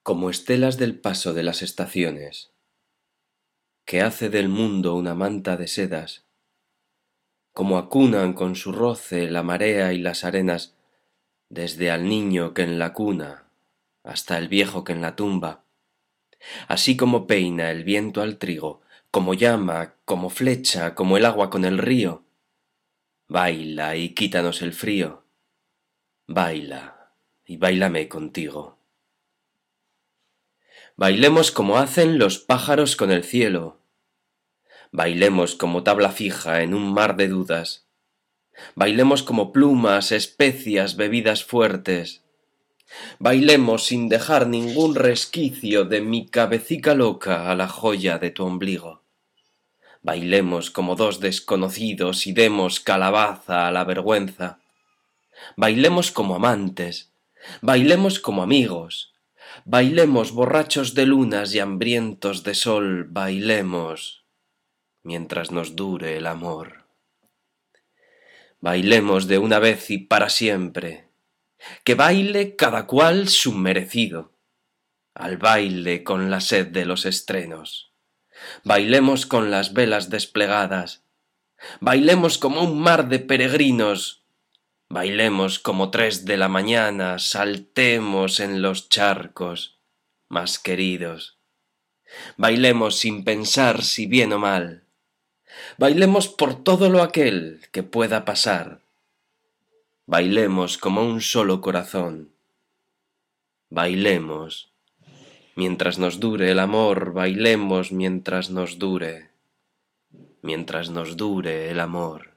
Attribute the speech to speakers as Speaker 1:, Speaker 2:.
Speaker 1: Como estelas del paso de las estaciones, que hace del mundo una manta de sedas, como acunan con su roce la marea y las arenas, desde al niño que en la cuna hasta el viejo que en la tumba, así como peina el viento al trigo, como llama, como flecha, como el agua con el río, baila y quítanos el frío, baila y báilame contigo. Bailemos como hacen los pájaros con el cielo, bailemos como tabla fija en un mar de dudas, bailemos como plumas, especias, bebidas fuertes, bailemos sin dejar ningún resquicio de mi cabecica loca a la joya de tu ombligo, bailemos como dos desconocidos y demos calabaza a la vergüenza, bailemos como amantes, bailemos como amigos, bailemos borrachos de lunas y hambrientos de sol, bailemos mientras nos dure el amor. Bailemos de una vez y para siempre, que baile cada cual su merecido, al baile con la sed de los estrenos. Bailemos con las velas desplegadas, bailemos como un mar de peregrinos, bailemos como 3 de la mañana, saltemos en los charcos más queridos. Bailemos sin pensar si bien o mal, bailemos por todo lo aquel que pueda pasar, bailemos como un solo corazón, bailemos mientras nos dure el amor, bailemos mientras nos dure el amor.